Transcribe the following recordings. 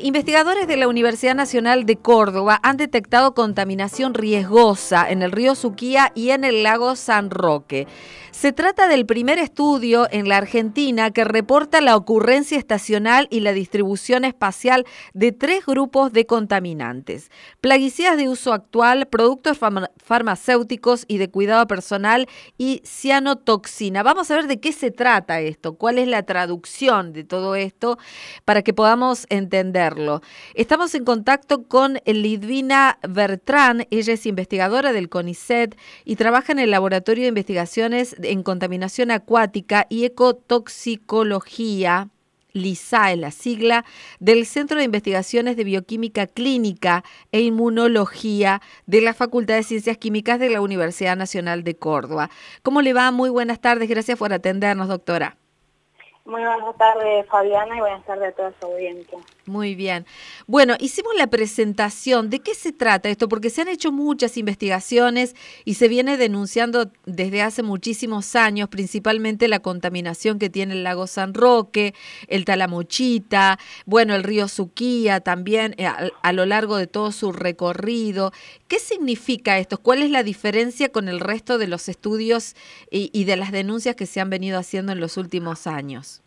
Investigadores de la Universidad Nacional de Córdoba han detectado contaminación riesgosa en el río Suquía y en el lago San Roque. Se trata del primer estudio en la Argentina que reporta la ocurrencia estacional y la distribución espacial de 3 grupos de contaminantes: plaguicidas de uso actual, productos farmacéuticos y de cuidado personal y cianotoxina. Vamos a ver de qué se trata esto, cuál es la traducción de todo esto para que podamos entenderlo. Estamos en contacto con Lidvina Bertrán. Ella es investigadora del CONICET y trabaja en el Laboratorio de Investigaciones en Contaminación Acuática y Ecotoxicología, LISA es la sigla, del Centro de Investigaciones de Bioquímica Clínica e Inmunología de la Facultad de Ciencias Químicas de la Universidad Nacional de Córdoba. ¿Cómo le va? Muy buenas tardes, gracias por atendernos, doctora. Muy buenas tardes, Fabiana, y buenas tardes a toda su audiencia. Muy bien. Bueno, hicimos la presentación. ¿De qué se trata esto? Porque se han hecho muchas investigaciones y se viene denunciando desde hace muchísimos años, principalmente la contaminación que tiene el lago San Roque, el Talamochita, bueno, el río Suquía también, a lo largo de todo su recorrido. ¿Qué significa esto? ¿Cuál es la diferencia con el resto de los estudios y de las denuncias que se han venido haciendo en los últimos años?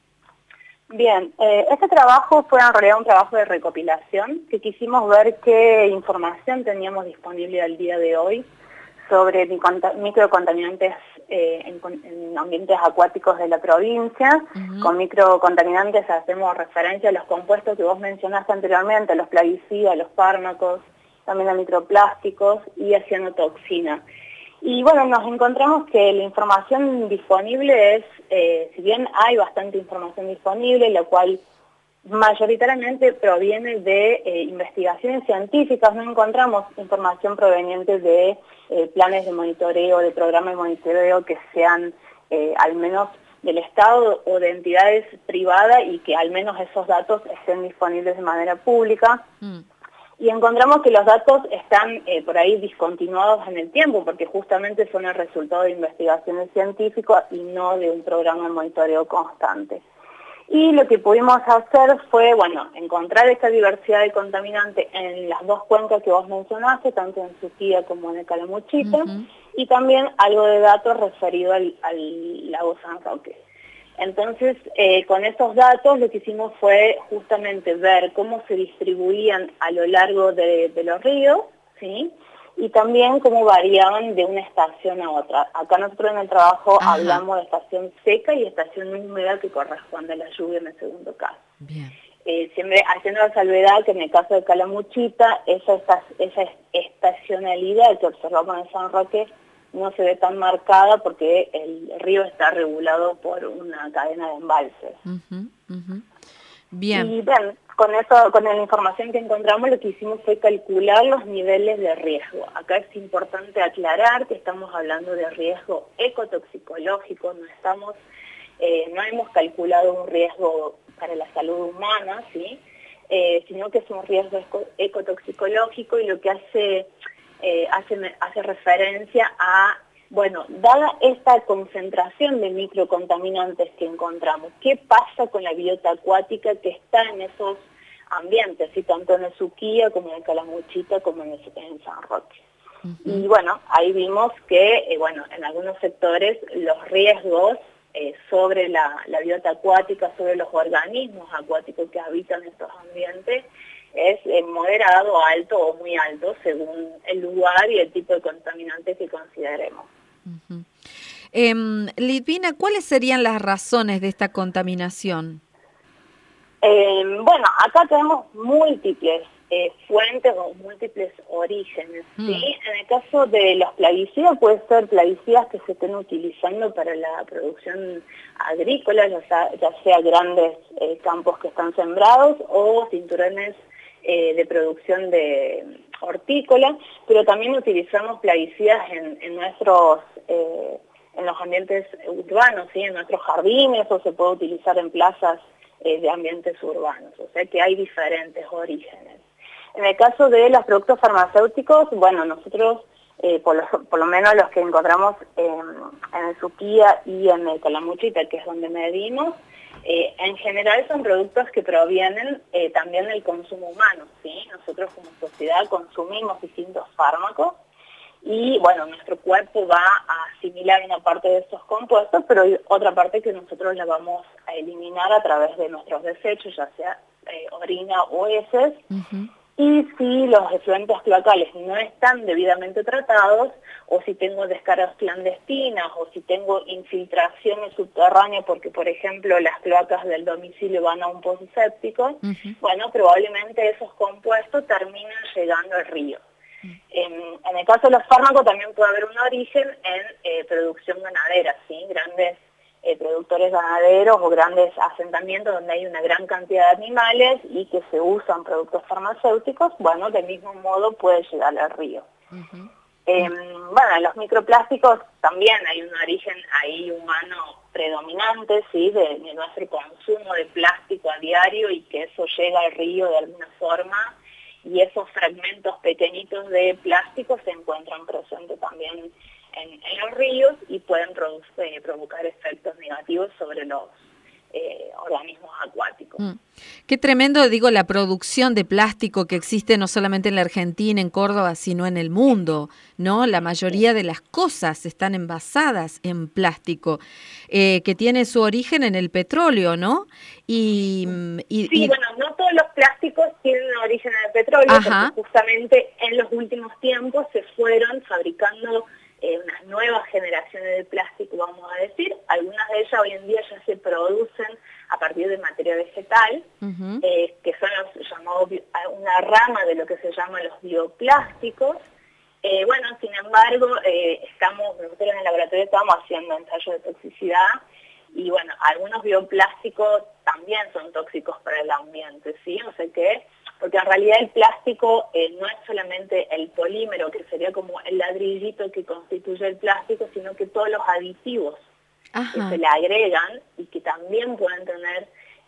Bien, este trabajo fue en realidad un trabajo de recopilación, que quisimos ver qué información teníamos disponible al día de hoy sobre microcontaminantes en ambientes acuáticos de la provincia. Con microcontaminantes hacemos referencia a los compuestos que vos mencionaste anteriormente, los plaguicidas, los fármacos, también a microplásticos y a cianotoxina. Y bueno, nos encontramos que la información disponible es, si bien hay bastante información disponible, la cual mayoritariamente proviene de investigaciones científicas, no encontramos información proveniente de planes de monitoreo, de programas de monitoreo que sean al menos del Estado o de entidades privadas y que al menos esos datos estén disponibles de manera pública. Y encontramos que los datos están por ahí discontinuados en el tiempo, porque justamente son el resultado de investigaciones científicas y no de un programa de monitoreo constante. Y lo que pudimos hacer fue, bueno, encontrar esta diversidad de contaminantes en las 2 cuencas que vos mencionaste, tanto en Suquía como en el Talamochita, y también algo de datos referido al lago San Roque. Entonces, con estos datos lo que hicimos fue justamente ver cómo se distribuían a lo largo de los ríos, ¿sí? Y también cómo variaban de una estación a otra. Acá nosotros en el trabajo hablamos de estación seca y estación húmeda, que corresponde a la lluvia en el segundo caso. Bien. Siempre haciendo la salvedad que en el caso de Calamuchita, esa estacionalidad que observamos en San Roque no se ve tan marcada porque el río está regulado por una cadena de embalses. Bien. Y bien, con la información que encontramos, lo que hicimos fue calcular los niveles de riesgo. Acá es importante aclarar que estamos hablando de riesgo ecotoxicológico, no hemos calculado un riesgo para la salud humana, ¿sí? Sino que es un riesgo ecotoxicológico, y lo que hace referencia a, bueno, dada esta concentración de microcontaminantes que encontramos, ¿qué pasa con la biota acuática que está en esos ambientes, ¿sí? Tanto en el Suquía como en el Calamuchita como en San Roque? Y bueno, ahí vimos que, en algunos sectores los riesgos sobre la biota acuática, sobre los organismos acuáticos que habitan estos ambientes, es moderado, alto o muy alto, según el lugar y el tipo de contaminante que consideremos. Lidvina, ¿cuáles serían las razones de esta contaminación? Acá tenemos múltiples fuentes o múltiples orígenes, ¿sí? En el caso de los plaguicidas, puede ser plaguicidas que se estén utilizando para la producción agrícola, ya sea grandes campos que están sembrados o cinturones de producción de hortícola, pero también utilizamos plaguicidas en los ambientes urbanos, ¿sí? En nuestros jardines, o se puede utilizar en plazas de ambientes urbanos, o sea que hay diferentes orígenes. En el caso de los productos farmacéuticos, bueno, nosotros, por lo menos los que encontramos en el Suquía y en el Calamuchita, que es donde medimos, En general son productos que provienen también del consumo humano, ¿sí? Nosotros como sociedad consumimos distintos fármacos y, bueno, nuestro cuerpo va a asimilar una parte de estos compuestos, pero hay otra parte que nosotros la vamos a eliminar a través de nuestros desechos, ya sea orina o heces. Y si los efluentes cloacales no están debidamente tratados, o si tengo descargas clandestinas, o si tengo infiltraciones subterráneas, porque por ejemplo las cloacas del domicilio van a un pozo séptico, bueno, probablemente esos compuestos terminen llegando al río. En el caso de los fármacos también puede haber un origen en producción ganadera, ¿sí? Grandes productores ganaderos o grandes asentamientos donde hay una gran cantidad de animales y que se usan productos farmacéuticos, bueno, del mismo modo puede llegar al río. Bueno, los microplásticos también hay un origen ahí humano predominante, ¿sí? de nuestro consumo de plástico a diario y que eso llega al río de alguna forma y esos fragmentos pequeñitos de plástico se encuentran presentes también en los ríos y pueden provocar efectos negativos sobre los organismos acuáticos. Qué tremendo, digo, la producción de plástico que existe no solamente en la Argentina, en Córdoba, sino en el mundo, ¿no? La mayoría de las cosas están envasadas en plástico, que tiene su origen en el petróleo, ¿no? Sí, bueno, no todos los plásticos tienen origen en el petróleo, porque justamente en los últimos tiempos se fueron fabricando unas nuevas generaciones de plástico, vamos a decir. Algunas de ellas hoy en día ya se producen a partir de materia vegetal, que son los llamados, una rama de lo que se llama los bioplásticos. Bueno, sin embargo, nosotros en el laboratorio estamos haciendo ensayos de toxicidad y bueno, algunos bioplásticos también son tóxicos para el ambiente, ¿sí? O sea que, porque en realidad el plástico no es solamente el polímero, que sería como el ladrillito que constituye el plástico, sino que todos los aditivos que se le agregan y que también pueden tener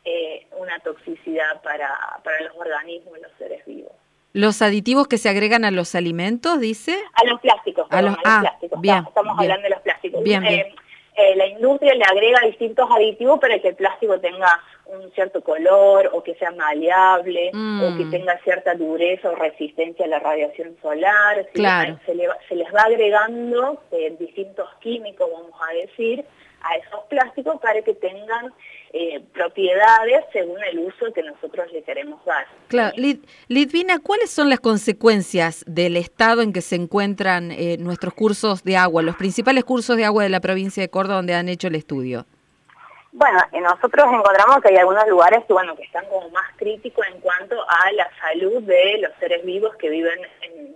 una toxicidad para los organismos y los seres vivos. ¿Los aditivos que se agregan a los alimentos, dice? A los plásticos, a los plásticos. Bien, estamos hablando de los plásticos. Bien. La industria le agrega distintos aditivos para que el plástico tenga un cierto color o que sea maleable o que tenga cierta dureza o resistencia a la radiación solar. Claro. Se les va agregando distintos químicos, vamos a decir, a esos plásticos para que tengan propiedades según el uso que nosotros le queremos dar. Claro. Lidvina, ¿cuáles son las consecuencias del estado en que se encuentran nuestros cursos de agua, los principales cursos de agua de la provincia de Córdoba donde han hecho el estudio? Bueno, nosotros encontramos que hay algunos lugares que están como más críticos en cuanto a la salud de los seres vivos que viven en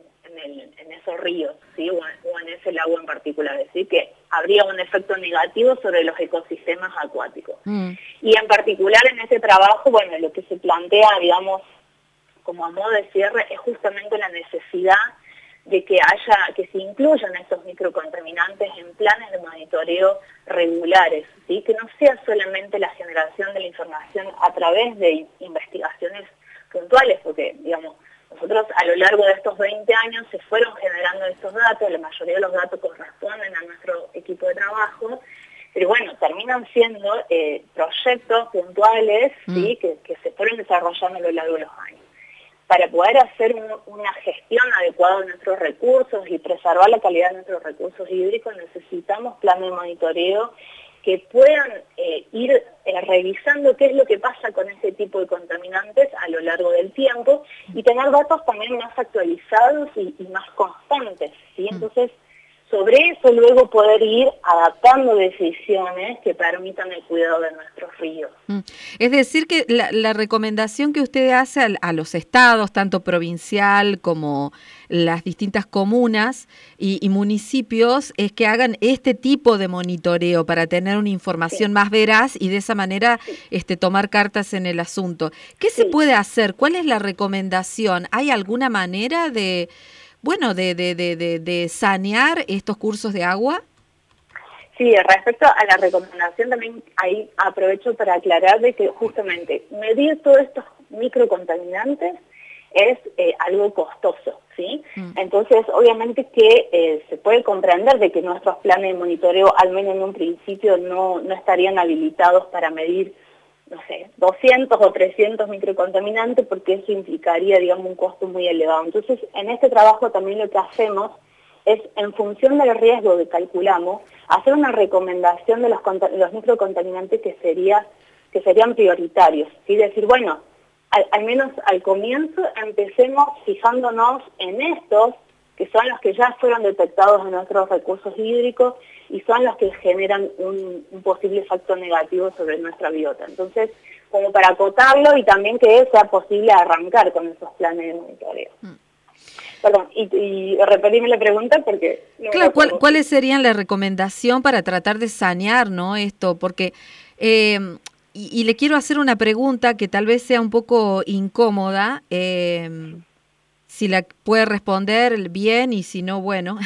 esos ríos, ¿sí? o en ese lago en particular, es decir, que habría un efecto negativo sobre los ecosistemas acuáticos. Y en particular en ese trabajo, bueno, lo que se plantea, digamos, como a modo de cierre, es justamente la necesidad de que se incluyan estos microcontaminantes en planes de monitoreo regulares, ¿sí? Que no sea solamente la generación de la información a través de investigaciones puntuales, porque, digamos, nosotros a lo largo de estos 20 años se fueron generando estos datos, la mayoría de los datos corresponden a nuestro equipo de trabajo, pero bueno, terminan siendo proyectos puntuales, ¿sí? que se fueron desarrollando a lo largo de los años. Para poder hacer una gestión adecuada de nuestros recursos y preservar la calidad de nuestros recursos hídricos, necesitamos planes de monitoreo que puedan ir revisando qué es lo que pasa con este tipo de contaminantes a lo largo del tiempo y tener datos también más actualizados y más constantes, ¿sí? Entonces, sobre eso luego poder ir adaptando decisiones que permitan el cuidado de nuestros ríos. Es decir, que la recomendación que usted hace a los estados, tanto provincial como las distintas comunas y municipios, es que hagan este tipo de monitoreo para tener una información más veraz y de esa manera tomar cartas en el asunto. ¿Qué se puede hacer? ¿Cuál es la recomendación? ¿Hay alguna manera de sanear estos cursos de agua? Sí, respecto a la recomendación también ahí aprovecho para aclarar de que justamente medir todos estos microcontaminantes es algo costoso, ¿sí? Entonces, obviamente que se puede comprender de que nuestros planes de monitoreo, al menos en un principio, no estarían habilitados para medir no sé, 200 o 300 microcontaminantes, porque eso implicaría, digamos, un costo muy elevado. Entonces, en este trabajo también lo que hacemos es, en función del riesgo que calculamos, hacer una recomendación de los microcontaminantes que serían prioritarios. ¿Sí? Decir, bueno, al menos al comienzo empecemos fijándonos en estos, que son los que ya fueron detectados en nuestros recursos hídricos y son los que generan un posible efecto negativo sobre nuestra biota. Entonces, como para acotarlo y también que sea posible arrancar con esos planes de monitoreo. Perdón, y repetirme la pregunta porque... No, claro, ¿cuáles serían la recomendación para tratar de sanear, ¿no? Esto, porque... y le quiero hacer una pregunta que tal vez sea un poco incómoda, si la puede responder bien y si no, bueno,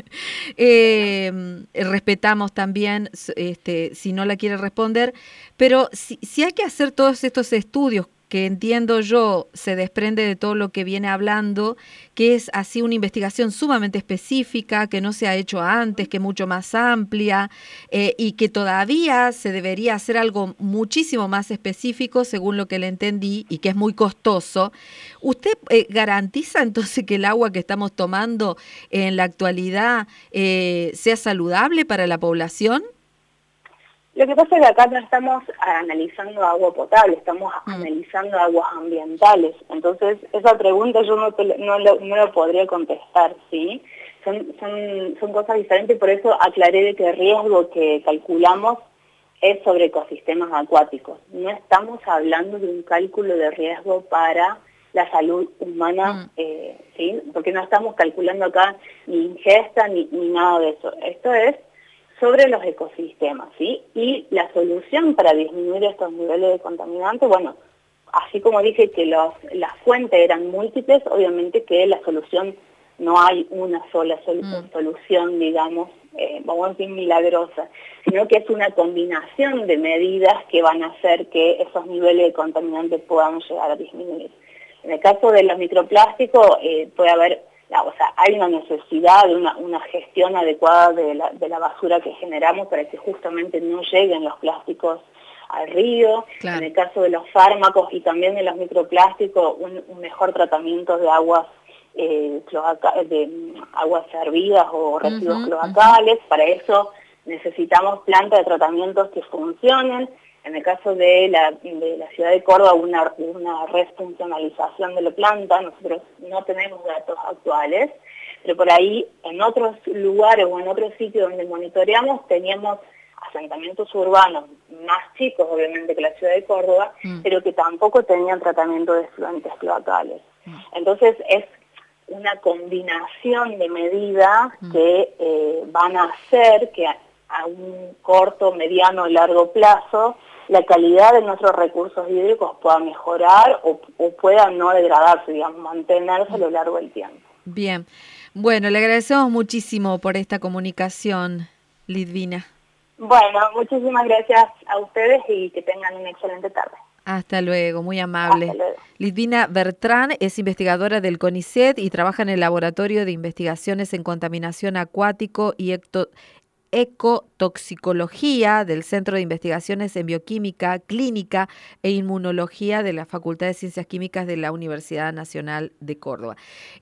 respetamos también si no la quiere responder, pero si hay que hacer todos estos estudios que entiendo yo se desprende de todo lo que viene hablando, que es así una investigación sumamente específica, que no se ha hecho antes, que es mucho más amplia, y que todavía se debería hacer algo muchísimo más específico, según lo que le entendí, y que es muy costoso. ¿Usted garantiza entonces que el agua que estamos tomando en la actualidad sea saludable para la población? Lo que pasa es que acá no estamos analizando agua potable, estamos analizando aguas ambientales. Entonces, esa pregunta yo no lo podría contestar, ¿sí? Son cosas diferentes y por eso aclaré de que el riesgo que calculamos es sobre ecosistemas acuáticos. No estamos hablando de un cálculo de riesgo para la salud humana, ¿sí? Porque no estamos calculando acá ni ingesta ni nada de eso. Esto es sobre los ecosistemas, ¿sí? Y la solución para disminuir estos niveles de contaminantes, bueno, así como dije que las fuentes eran múltiples, obviamente que la solución no hay una sola solución, digamos, vamos a decir milagrosa, sino que es una combinación de medidas que van a hacer que esos niveles de contaminantes puedan llegar a disminuir. En el caso de los microplásticos puede haber... hay una necesidad de una gestión adecuada de la basura que generamos para que justamente no lleguen los plásticos al río. Claro. En el caso de los fármacos y también de los microplásticos, un mejor tratamiento de aguas aguas hervidas o residuos cloacales. Para eso necesitamos plantas de tratamientos que funcionen. En el caso de la ciudad de Córdoba, una refuncionalización de la planta. Nosotros no tenemos datos actuales, pero por ahí en otros lugares o en otros sitios donde monitoreamos teníamos asentamientos urbanos más chicos, obviamente, que la ciudad de Córdoba, pero que tampoco tenían tratamiento de efluentes cloacales. Entonces es una combinación de medidas que van a hacer que a un corto, mediano y largo plazo la calidad de nuestros recursos hídricos pueda mejorar o pueda no degradarse, digamos, mantenerse a lo largo del tiempo. Bien. Bueno, le agradecemos muchísimo por esta comunicación, Lidvina. Bueno, muchísimas gracias a ustedes y que tengan una excelente tarde. Hasta luego, muy amable. Hasta luego. Lidvina Bertrán es investigadora del CONICET y trabaja en el Laboratorio de Investigaciones en Contaminación Acuático y Ecotoxicología del Centro de Investigaciones en Bioquímica, Clínica e Inmunología de la Facultad de Ciencias Químicas de la Universidad Nacional de Córdoba.